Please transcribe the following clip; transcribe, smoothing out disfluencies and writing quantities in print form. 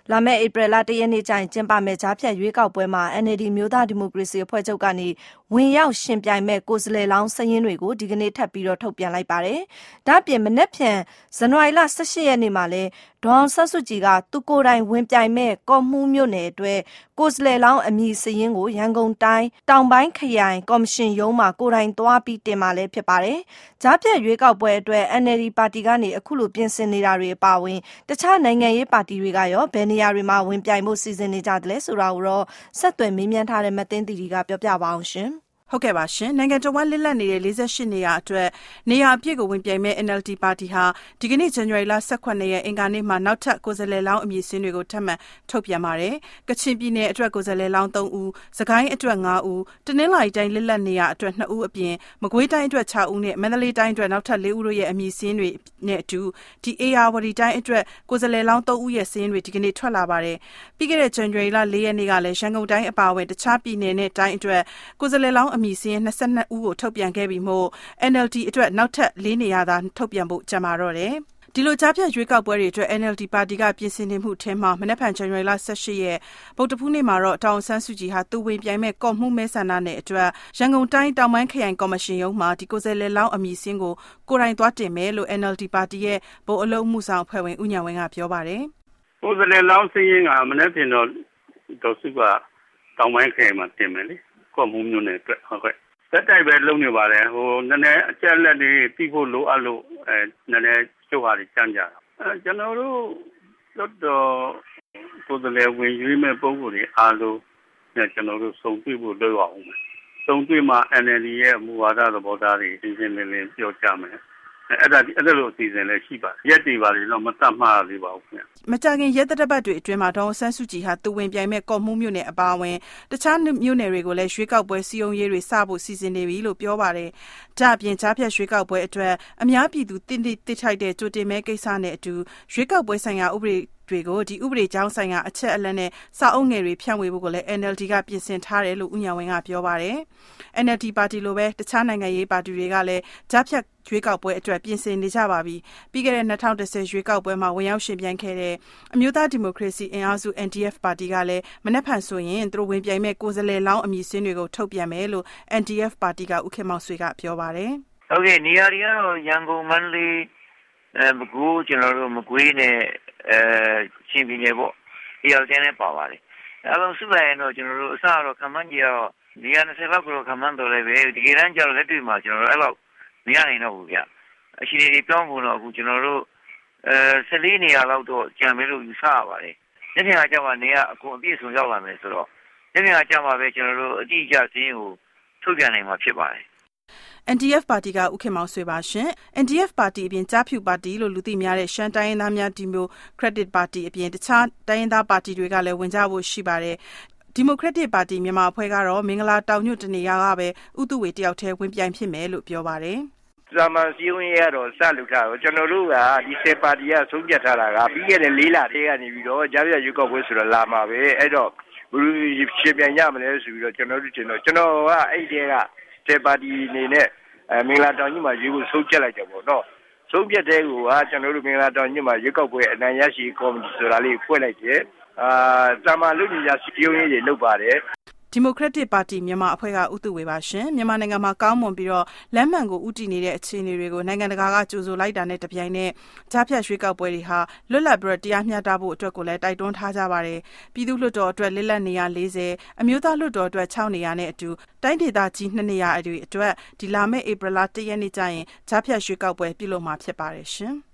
လာမယ့်ဧပြီလ1ရက်နေ့ကျရင်ကျင်းပမယ့်ကြားဖြတ်ရွေးကောက်ပွဲမှာ NLD မျိုးသားဒီမိုကရေစီအဖွဲ့ချုပ်ကနေဝင်ရောက်ရှင်ပြိုင်မဲ့ကိုယ်စားလှယ်လောင်းစာရင်းတွေကိုဒီကနေ့ထပ်ပြီးတော့ထုတ်ပြန်လိုက်ပါတယ်။ဒါ့အပြင်မနက်ဖြန်ဇန်နဝါရီလ18ရက်နေ့မှာလည်းဒေါ်အောင်ဆန်းစုကြည်ကသူကိုယ်တိုင်ဝင်ပြိုင်မဲ့ကော့မှူးမြို့နယ်အတွက်ကိုယ်စားလှယ်လောင်းအမည်စာရင်းကိုရန်ကုန်တိုင်းတောင်ပိုင်းခရိုင်ကော်မရှင်ရုံးမှာကိုယ်တိုင်သွားပြီးတင်มาလည်းဖြစ်ပါတယ်။ကြားဖြတ်ရွေးကောက်ပွဲအတွက် NLD ပါတီကနေအခုလိုပြင်ဆင်နေတာတွေအပါအဝင်တခြားနိုင်ငံရေးပါတီတွေကရောဘယ်နေရာတွေမှာဝင်ပြိုင်ဖို့စီစဉ်နေကြတယ်လဲဆိုတာကိုတော့ဆက်သွယ်မေးမြန်းထားတဲ့မသိန်းတီတီကပြောပြပါအောင်ရှင်။ဟုတ်ကဲ့ပါရှင်နိုင်ငံတော်ဝန်လစ်လက်နေတဲ့48နေရာအတွက်နေရာအပြည့်ကိုဝင်ပြိုင်မဲ့ NLD ပါတီဟာဒီကနေ့ဇန်နဝါရီလ18ရက်အင်္ဂါနေ့မှာနောက်ထပ်ကိုယ်စားလှယ်လောင်းအမည်စာရင်းတွေကိုထပ်မံထုတ်ပြန်ပါတယ်။ကချင်ပြည်နယ်အတွက်ကိုယ်စားလှယ်လောင်း3ဦး၊စကိုင်းအတွက်5ဦး၊တနင်္လာရီတိုင်းလစ်လက်နေရာအတွက်2ဦးအပြင်မကွေးတိုင်းအတွက်6ဦးနဲ့မန္တလေးတိုင်းအတွက်နောက်ထပ်4ဦးတို့ရဲ့အမည်စာရင်းတွေနဲ့အတူဒီ AR တိုင်းအတွက်ကိုယ်စားလှယ်လောင်း3ဦးရဲ့စာရင်းတွေဒီကနေ့ထွက်လာပါတယ်။ပြီးခဲ့တဲ့ဇန်နဝါရီလ4ရက်နေ့ကလည်းရန်ကုန်တိုင်းအပါအဝင်တခြားပြည်နယ်နဲ့တိုင်းအတွက်ကိုယ်စားလှယ်လောင်းအမည်စာရင်း22ဦးကိုထုတ်ပြန်ခဲ့ပြီးမို့ NLD အတွက်နောက်ထပ်4နေရာသာထုတ်ပြန်ဖို့ကြံပါတော့တယ်။ဒီလိုကြားဖြတ်ရွေးကောက်ပွဲတွေအတွက် NLD ပါတီကပြင်ဆင်နေမှုထဲမှာမနက်ဖြန်ဇန်နဝါရီလ18ရက်ဗုဒ္ဓဖူးနေ့မှာတော့ဒေါ်အောင်ဆန်းစုကြည်ဟာသူဝင်ပြိုင်မဲ့ကော့မှူးမဲဆန္ဒနယ်အတွက်ရန်ကုန်တိုင်းတောင်ပိုင်းခရိုင်ကော်မရှင်ရုံးမှာဒီကိုယ်စားလှယ်လောင်းအမည်စာရင်းကိုကိုယ်တိုင်သွားတင်မယ်လို့ NLD ပါတီရဲ့ဗဟိုအလုပ်မှုဆောင်အဖွဲ့ဝင်ဦးညာဝင်းကပြောပါတယ်။ကိုယ်စားလှယ်လောင်းစာရင်းကမနက်ဖြန်တော့ဒေါ်စုကတောင်ပိုင်းခရိုင်မှာတင်မယ်လေကော့မှူးမြို့နယ်အတွက်ဟုတ်ကဲ့တက်တိုက်ပဲလုပ်နေပါတယ်ဟိုနည်းနည်းအကျက်လက်တွေပြီးဖို့လိုအပ်လို့နည်းနည်းကျုပ်ဟာတွေကြမ်းကြတာကျွန်တော်တို့လွတ်တော်ကိုယ်စားလှယ်ဝင်ရွေးမဲ့ပုံကိုယ်တွေအားလုံးနဲ့ကျွန်တော်တို့စုံတွေ့ဖို့လုပ်အောင်မယ်စုံတွေ့မှ NLD ရဲ့မူဝါဒသဘောထားတွေရှင်းရှင်းလင်းလင်းပြောကြမယ်အဲ့လိုအစီအစဉ်လည်းရှိပါတယ်ရက်တွေပါလေတော့မတတ်မှားသေးပါဘူးခင်ဗျမကြခင်ရက်တပတ်တွေအတွင်းမှာဒေါ်ဆန်းစုကြည်ဟာသူဝင်ပြိုင်မဲ့ကော့မှူးမြို့နယ်အပါအဝင်တခြားမြို့နယ်တွေကိုလည်းရွေးကောက်ပွဲစည်းရုံးရေးတွေစဖို့စီစဉ်နေပြီလို့ပြောပါတယ်။ဒါ့အပြင်ကြားဖြတ်ရွေးကောက်ပွဲအတွက်အများပြည်သူတိထိုက်တဲ့ကြိုတင်မဲကိစ္စနဲ့အတူရွေးကောက်ပွဲဆိုင်ရာဥပဒေတွေကိုဒီဥပဒေကြောင်းဆိုင်ရာအချက်အလက်နဲ့စာအုပ်ငယ်တွေဖြန့်ဝေဖို့ကိုလည်း NLD ကပြင်ဆင်ထားတယ်လို့ဦးညာဝင်းကပြောပါတယ်။ NLD ပါတီလိုပဲတခြားနိုင်ငံရေးပါတီတွေကလည်းကြားဖြတ်ရွေးကောက်ပွဲအတွက်ပြင်ဆင်နေကြပါပြီ။ပြီးခဲ့တဲ့2010ရွေးကောက်ပွဲမှာဝင်ရောက်ရှင်ပြိုင်ခဲ့တဲ့အမျိုးသားဒီမိုကရေစီအင်အားစု NDF ပါတီကလည်းမနက်ဖြန်ဆိုရင်သူတို့ဝင်ပြိုင်မဲ့ကိုယ်စားလှယ်လောင်းအမည်စာရင်းတွေကိုထုတ်ပြန်မယ်လို့ NDF ပါတီကဦးခင်မောင်ဆွေကပြောပါတယ်။ဟုတ်ကဲ့နေရာတွေကတော့ရန်ကုန်မန္တလေးမကွေးကျွန်တော်တို့မကွေးနဲ့ချင်းပြည်နယ်ပေါ့ဒီအတိုင်းနဲ့ပါပါတယ်။အဲလုံးစုလိုက်ရင်တော့ကျွန်တော်တို့အစတော့ခမန်းကြီးကတော့နေရာ20လောက်ကိုခမန်းတော်လည်းပဲဒီကရန်ကြောက်လက်တွေ့မှာကျွန်တော်တို့အဲ့လောက်မရနိုင်တော့ဘူးဗျ။အရှိတွေပြောင်းဖို့တော့အခုကျွန်တော်တို့14နေရာလောက်တော့ကြံမယ်လို့ယူဆရပါတယ်။ဒီနေ့ကကြောက်ကနေရအခုအပြည့်စုံရောက်လာမယ်ဆိုတော့ဒီနေ့ကကြောက်မှာပဲကျွန်တော်တို့အတိအကျစင်းကိုထုတ်ပြန်နိုင်မှာဖြစ်ပါတယ်။ NDF ပါတီကဦးခင်မောင်ဆွေပါရှင်။ NDF ပါတီအပြင်ကြားဖြူပါတီလို့လူသိများတဲ့ရှမ်းတိုင်းရင်းသားများဒီမိုကရက်တစ်ပါတီအပြင်တခြားတိုင်းရင်းသားပါတီတွေကလည်းဝင်ကြဖို့ရှိပါတယ်။ဒီမိုကရက်တစ်ပါတီမြန်မာအဖွဲ့ကတော့မင်္ဂလာတောင်ညွတ်တနေရာကပဲဥတုဝေတယောက်တည်းဝင်ပြိုင်ဖြစ်မယ်လို့ပြောပါတယ်။ဇာမန်စည်းဝေးရတော့စလုပ်တာတော့ကျွန်တော်တို့ကဒီစေပါတီကဆုံးဖြတ်ထားတာကပြီးခဲ့တဲ့4လတည်းကနေပြီးတော့ကြားပြရွေးကောက်ပွဲဆိုတော့လာမှာပဲအဲ့တော့ဘယ်လိုရှင်ပြန်ရမလဲဆိုပြီးတော့ကျွန်တော်တို့တင်တော့ကျွန်တော်ကအဲ့ဒီကစေပါတီအနေနဲ့မင်္ဂလာတောင်ကြီးမှာရွေးဖို့ဆုံးဖြတ်လိုက်တယ်ပေါ့နော်ဆုံးဖြတ်တဲ့ကိုကကျွန်တော်တို့မင်္ဂလာတောင်ကြီးမှာရွေးကောက်ပွဲအနိုင်ရရှိကော်မတီဆိုတာလေးဖွဲ့လိုက်တယ်တာမန်လူကြီးရစီယုံရေးတွေလုပ်ပါတယ်ဒီမိုကရက်တစ်ပါတီမြန်မာအဖွဲ့ကဦးသူဝေပါရှင်မြန်မာနိုင်ငံမှာကောင်းမွန်ပြီးတော့လမ်းမှန်ကိုဥတည်နေတဲ့အခြေအနေတွေကိုနိုင်ငံတကာကကြိုဆိုလိုက်တာနဲ့တပြိုင်နက်ကြားဖြတ်ရွေးကောက်ပွဲတွေဟာလွတ်လပ်ပြီးတရားမျှတဖို့အတွက်ကိုလည်းတိုက်တွန်းထားကြပါတယ်ပြည်သူ့လွှတ်တော်အတွက်လစ်လက်နေရာ40အမျိုးသားလွှတ်တော်အတွက်6နေရာနဲ့အတူတိုင်းဒေသကြီး2နေရာအတွက်ဒီလာမယ့်ဧပြီလ1ရက်နေ့ကျရင်ကြားဖြတ်ရွေးကောက်ပွဲပြုလုပ်မှာဖြစ်ပါတယ်ရှင်